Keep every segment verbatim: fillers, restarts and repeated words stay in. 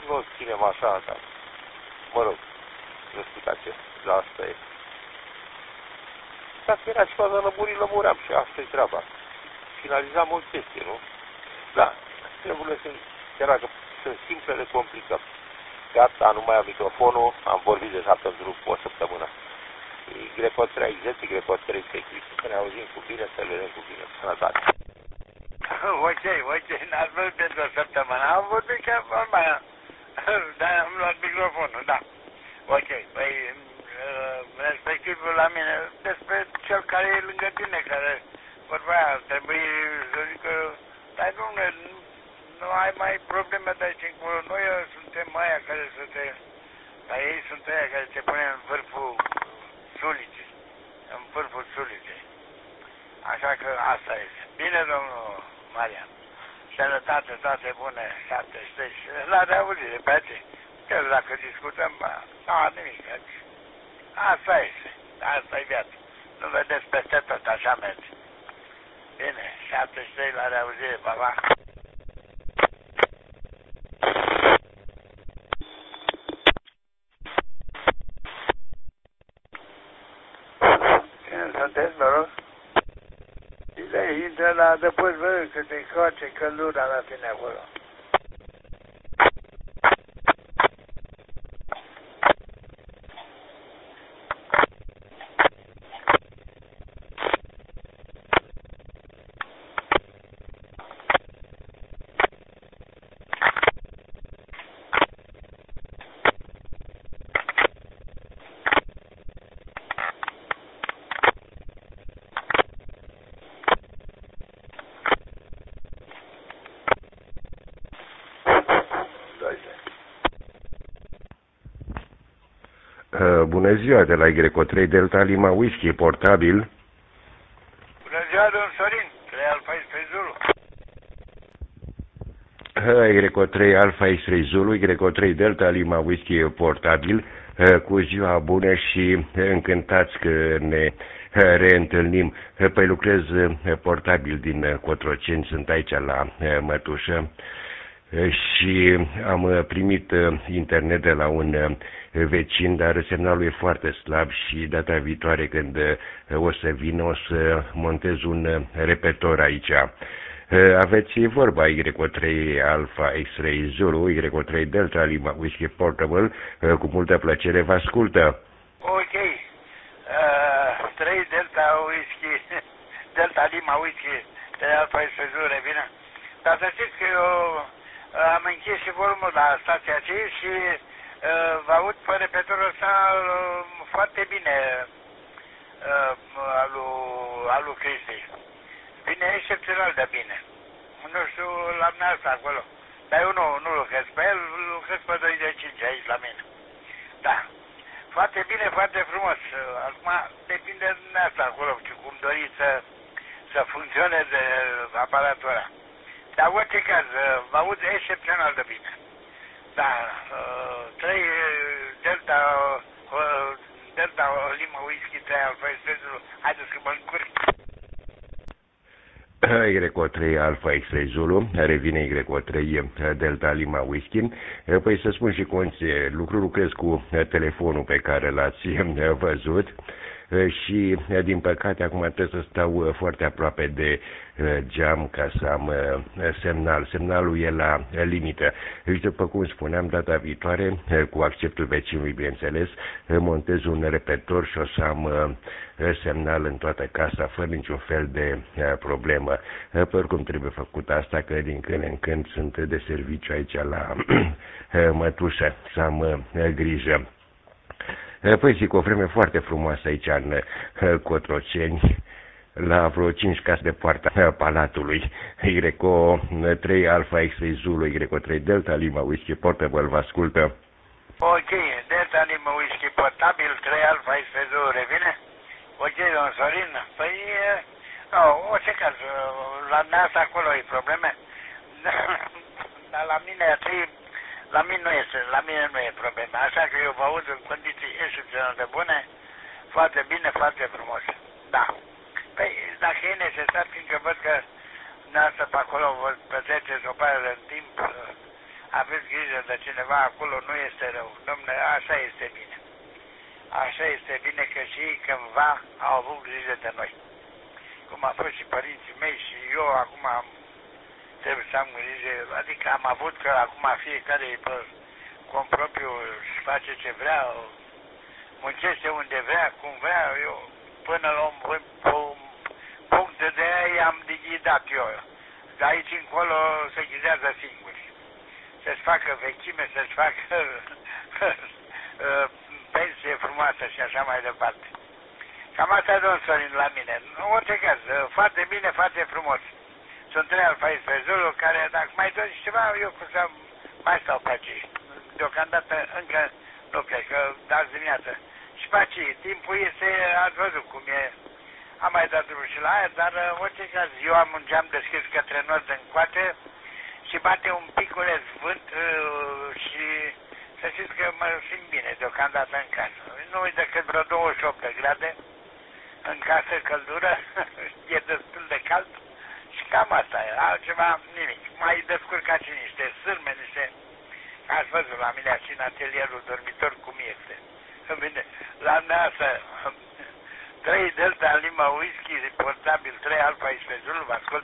nu o ținem așa, dar, mă rog, nu știu ca ce, dar asta e. Dacă era ceva de lămurit, lămuream și asta e treaba. Finalizam o chestie, nu? Da, treburile sunt, chiar dacă sunt simple, le complicăm. Gata, nu mai am microfonul, am vorbit deja pentru o săptămână. Y trei Z, Y trei Secret, să ne auzim cu bine, să le vedem cu bine. Sănătate. Ok, ok, n-ați văzut pentru o săptămână. Am vorbit chiar vorba aia. Dar am luat microfonul, da. Ok, păi, respectiv la mine, despre cel care e lângă tine, care vorba aia, ar trebui să zică, dar nu, nu, nu ai mai probleme de aici încolo. Noi suntem aia care să te, dar ei sunt aia care te pune în vârful sulicii, în vârful sulicii. Așa că asta este. Bine, domnul Marian. Sănătate, toate bune, șaptezeci și trei. La reauzire, pe aceea. Chiar dacă discutăm, nu am nimic. Asta este. Asta e viața. Nu vedeți peste tot, așa merge. Bine, șaptezeci și trei la reauzire, pa, pa. Cine sunteți, mă rog? Ile, intră la adăpost, vă, că te coace căldura la tine acolo. Bună ziua, de la Y trei Delta Lima Whisky, portabil. Bună ziua, domnul Sorin, trei Alfa X-trei Zulu. Y trei Alfa X-trei Zulu, Y trei Delta Lima Whisky, portabil. Cu ziua bună și încântați că ne reîntâlnim. Păi lucrez portabil din Cotroceni, sunt aici la Mătușă. Și am primit internet de la un vecin, dar semnalul e foarte slab și data viitoare când o să vin o să montez un repetor aici. Aveți vorba Y trei Alfa X-trei Zulu, Y trei Delta Lima Whisky Portable, cu multă plăcere vă ascultă. Ok, uh, trei Delta Whisky, Delta Lima Whisky, trei Alfa X-trei Zulu, revine. Dar să știți că eu am închis și volumul la stația aceea și uh, vă aud pe repetorul ăsta uh, foarte bine uh, al lui, al lui Cristi. Bine, excepțional de bine. Nu știu la mine asta acolo. Dar eu nu, nu lucrez pe el, lucrez pe doi de cinci aici la mine. Da. Foarte bine, foarte frumos. Acum depinde de asta acolo, cum doriți să, să funcționeze aparatul ăla. Dar orice caz, vă aud excepțional de bine. Da, trei Delta, Delta Lima Whisky, trei Alfa X-trei Zulu. Haideți că mă încurc. Y trei Alfa X-trei Zulu, revine Y trei Delta Lima Whisky. Păi să spun și conție, lucru lucrez cu telefonul pe care l-ați văzut. Și, din păcate, acum trebuie să stau foarte aproape de geam ca să am semnal. Semnalul e la limită. Și, după cum spuneam, data viitoare, cu acceptul vecinului, bineînțeles, montez un repetor și o să am semnal în toată casa, fără niciun fel de problemă. Pe oricum trebuie făcut asta, că din când în când sunt de serviciu aici la Mătușă, să am grijă. Păi zic, o vreme foarte frumoasă aici în Cotroceni, la vreo cinci case de poarta Palatului. Y trei Alfa X-trei Zulu, Y trei Delta Lima Whisky Portable, vă ascultă. Ok, Delta Lima Whisky Portabil, trei Alfa X-trei Zulu, revine? Ok, domnul Sorin, păi, nu, orice caz, la mine asta acolo e probleme, dar la mine atâi, la mine nu este, la mine nu e probleme, așa că eu vă aud în condiții excepțional de bune, foarte bine, foarte frumos, da. Păi, dacă e necesar, fiindcă văd că dumneavoastră pe acolo vă petreceți o pară de timp, aveți grijă de cineva acolo, nu este rău. Dom'le, așa este bine. Așa este bine că și ei cândva au avut grijă de noi. Cum a fost și părinții mei și eu acum am, trebuie să am grijă, adică am avut că acum fiecare e pe cum propriu își face ce vrea, muncește unde vrea, cum vrea, eu până la un punct de aia i-am dighidat eu. De aici încolo se ghidează singuri. Să-și facă vechime, să-și facă pensie frumoasă și așa mai departe. Cam asta, domnul Sorin, la mine. În orice caz, foarte bine, foarte frumos. Sunt trei Alfa X pe Zulu, care dacă mai doriți ceva, eu cu să mai stau pe aici. Deocamdată încă nu plec, că dați dimineață. Și pe aici, timpul este, ați văzut cum e. Am mai dat drumul și la aia, dar în orice caz, eu am un geam deschis către nord încoace și bate un piculeț vânt și să știți că mă simt bine deocamdată în casă. Nu uit decât vreo douăzeci și opt de grade în casă, căldură, e destul de cald și cam asta e, altceva nimic. Mai descurcat și niște sârme, niște... Ați văzut la mine și în atelierul dormitor cum este. Bine, la mea asta, trei Delta Lima Whisky, portabil, trei Alfa X Zulu, vă ascult.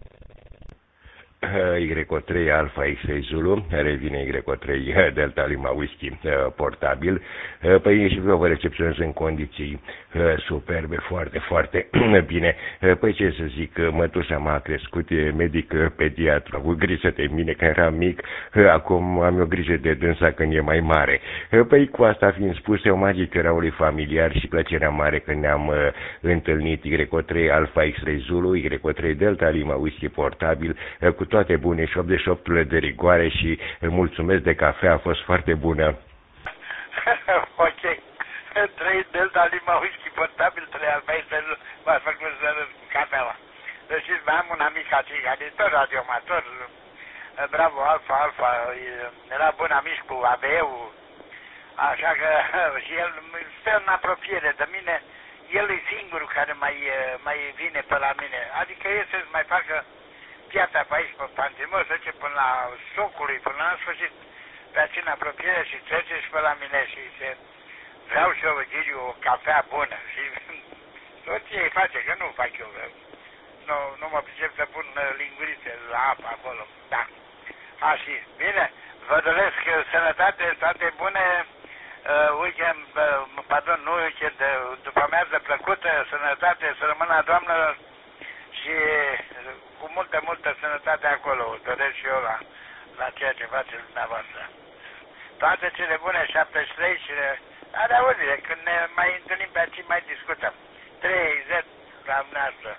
Y O trei Alfa X Zulu, revine Y O trei Delta Lima Whisky portabil. Păi și vă recepționez în condiții superbe, foarte, foarte bine. Păi ce să zic, mătușa m-a crescut, e medic pediatru, a avut grijă de mine când eram mic, acum am eu grijă de dânsa când e mai mare. Păi cu asta fiind spus, eu magic eraului familiar și plăcerea mare că ne-am întâlnit. Y O trei Alfa X Zulu, Y O trei Delta Lima Whisky portabil, cu toate bune și optzeci și opt de rigoare și mulțumesc de cafea, a fost foarte bună. Ok. trei Delta Lima Whisky portabil, trei Alfa X Zulu, v-ați făcut să râd cafeaua. Deci am un amic aici, care e tot radioamator, bravo, Alfa, Alfa, era bun amic cu A B E-ul, așa că și el stă în apropiere de mine, el e singurul care mai, mai vine pe la mine, adică el să-ți mai facă piața pe aici, pe Pantimos, trece până la Socului, până la sfârșit, pe aici în apropiere și trece și pe la mine și se... Vreau și eu, Ghidiu, o cafea bună și tot ce îi face, că nu fac eu, nu, nu mă pricep să pun lingurițe la apă acolo, da. Așa, bine, vă doresc sănătate, toate bune, uh, weekend, uh, pardon, nu weekend, după amiază plăcută, sănătate, să rămână doamnelor și cu multă, multă sănătate acolo, o doresc și eu la, la ceea ce faceți dumneavoastră. Toate cele bune, șaptezeci și trei și are auzire, când ne mai întâlnim pe aici, mai discutăm. trei Z la dumneavoastră.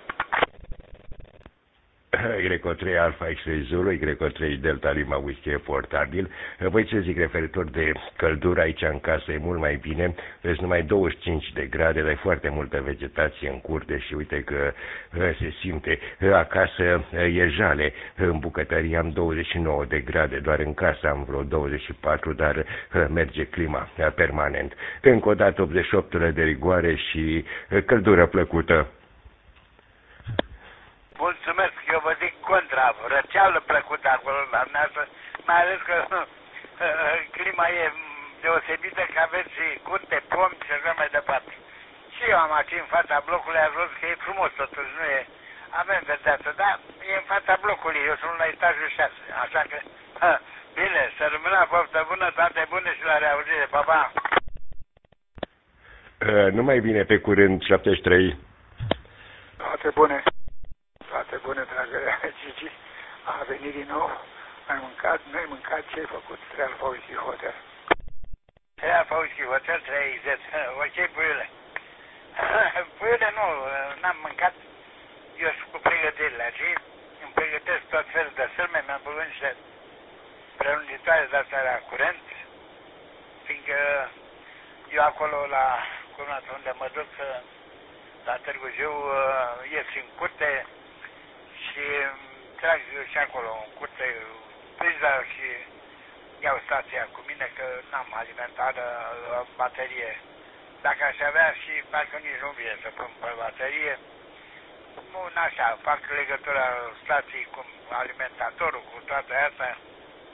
Y O trei Alfa X Zulu, Y O trei Delta Lima Whisky portabil. Voi ce zic referitor de căldură aici în casă, e mult mai bine, vezi numai douăzeci și cinci de grade, dar e foarte multă vegetație în curte și uite că se simte. Acasă e jale, în bucătărie am douăzeci și nouă de grade, doar în casă am vreo douăzeci și patru, dar merge clima permanent. Încă o dată optzeci și opt de rigoare și căldură plăcută. Mulțumesc, eu vă zic contra, răceală plăcută acolo la dumneavoastră, mai ales că uh, clima e deosebită, că aveți curte, pomi și așa mai departe. Și eu am aici în fața blocului, ați văzut că e frumos totuși, nu e, avem verdeață, dar e în fața blocului, eu sunt la etajul șase, așa că, uh, bine, să rămână poftă bună, toate bune și la reauzire, pa, pa! Uh, numai bine, pe curând, șaptezeci și trei. Toate bune. Toate bune, dragă Gigi. A venit din nou. Ai mâncat, nu ai mâncat, ce ai făcut? Trei Alfa Whisky Hotel. Trei Alfa Whisky Hotel, trei Z. Ok, puiule. Puiule, nu, n-am mâncat. Eu sunt cu pregătirile aici. Îmi pregătesc tot felul de sârme. Mi-am băgat niște prelungitoare de astea la curent. Fiindcă eu acolo la curmat unde mă duc la Târgu Jiu ies în curte și trag și acolo în curte priza și iau stația cu mine că n-am alimentară baterie. Dacă aș avea și parcă nici nu vine să pun pe baterie, nu așa, fac legătura stației cu alimentatorul, cu toate astea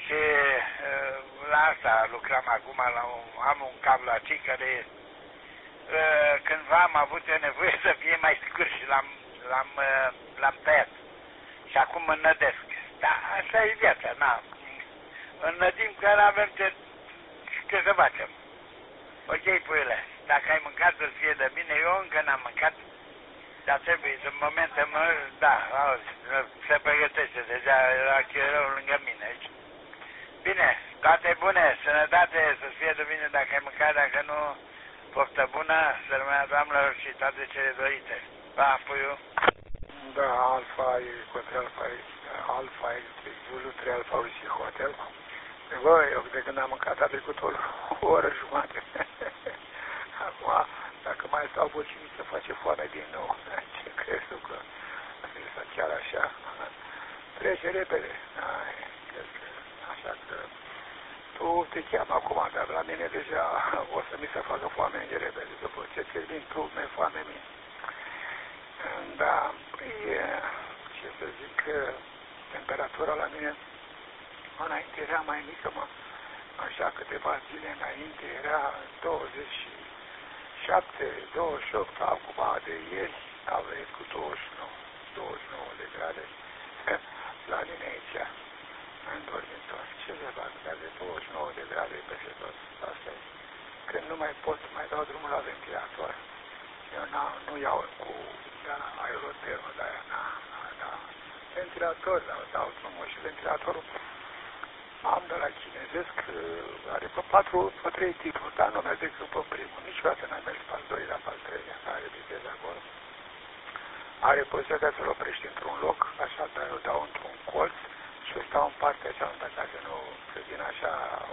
Și uh, la asta lucram acum, la un, am un cablu aici care uh, cândva am avut eu nevoie să fie mai scurt și l-am l-am, uh, l-am tăiat. Și acum mă nădesc. Da, așa e viața, na. Înnădim că nu avem ce, ce să facem. Ok, puiule, dacă ai mâncat să fie de bine, eu încă n-am mâncat. Dar trebuie, în momentul mă, da, auzi, se pregătește, deja era chiar lângă mine aici. Bine, toate bune, sănătate, să fie de bine dacă ai mâncat, dacă nu, poftă bună, să rămână doamnelor și toate cele dorite. Pa, puiu. Da, Alfa e Hotel Alfa, Alfa e Zulu, trei Alfa și Hotel. Bă, eu de când am mâncat a trecut o, o oră jumate. Acum, dacă mai stau puțin, se face foame din nou. Ce crezi tu că asta chiar așa? Trece repede. Ai, cred că, așa că tu te cheamă acum, dar la mine deja o să mi se facă foame de repede. După ce termin tu, mi-e foame mie. Da, păi, ce să zic, temperatura la mine înainte era mai mică, mă. Așa câteva zile înainte era douăzeci și șapte, douăzeci și opt, acum de ieri a venit cu douăzeci și nouă, douăzeci și nouă de grade la mine aici, în dormitor. Ce să fac, dar de douăzeci și nouă de grade peste tot, asta e. Când nu mai pot, mai dau drumul la ventilator. Eu na, nu iau cu da, aerotermă, de aia, na, na, da. Ventilator, da, dau drumul și ventilatorul am de la chinezesc, are pe patru, pe trei tipuri, dar nu merge decât pe primul. Niciodată n-am mers pe al doilea, pe al treilea, care vitez acolo. Are posibilitatea să-l oprești într-un loc, așa, dar eu dau într-un colț și eu stau în partea cealaltă, ca să nu, să vină așa,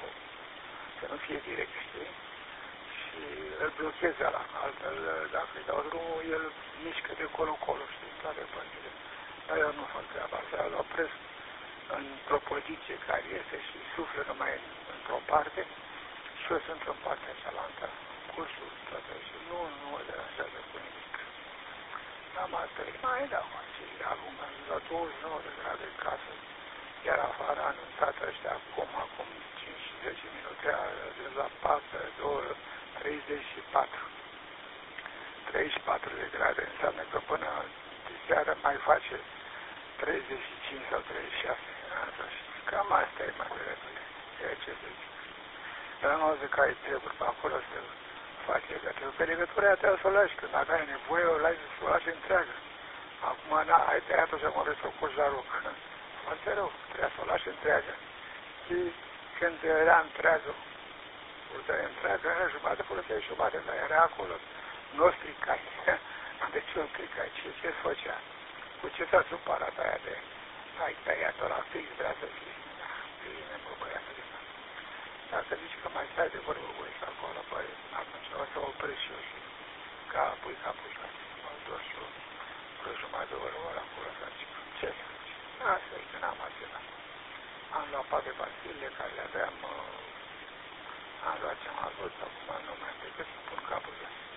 să nu fie direct, știi? Și îl blochez ăla, altfel, dacă îi dau drumul, el mișcă de colo-colo, știi, toate părțile. Dar eu nu fac treaba asta, îl opresc într-o poziție care este și suflă numai într-o parte și eu sunt în partea cealaltă, cursul, toate, și nu, nu mă deranjează cu nimic. Am asta, mai dau, și acum, la douăzeci și nouă de grade în casă, iar afară a anunțat ăștia acum, acum cinci zece minute, a ajuns la patru, treizeci și patru. treizeci și patru de grade înseamnă că până de seară mai face treizeci și cinci sau treizeci și șase. Așa, și cam asta e mai repede. E ce să zic. Dar nu zic că ai treburi pe acolo să faci legătură. Pe legătura aia trebuie să o lași, că dacă ai nevoie, o lași să o lași întreagă. Acum, na, ai tăiat-o și acum vrei să o coși la loc. Foarte rău, trebuie să o lași întreagă. Și când era întreagă, o tăi întreagă, era jumătate, foloseai jumătate, dar era acolo. Nu o stricai. De ce o stricai? Ce ce-ți făcea? Cu ce s-a supărat aia de ai tăiat-o la fix, vrea să fie? Da, bine, bă, băiatul ăsta. Dacă zici că mai stai de vorbă, băi, și acolo, băi, atunci o să opresc și eu și ca pui capul jos. Mă duc și eu vreo jumătate de oră, ori acolo să zic. Ce să zici? Asta e, că n-am acela. Am luat patru pastile care le aveam, am luat ce am avut, acum nu mai am decât să pun capul jos.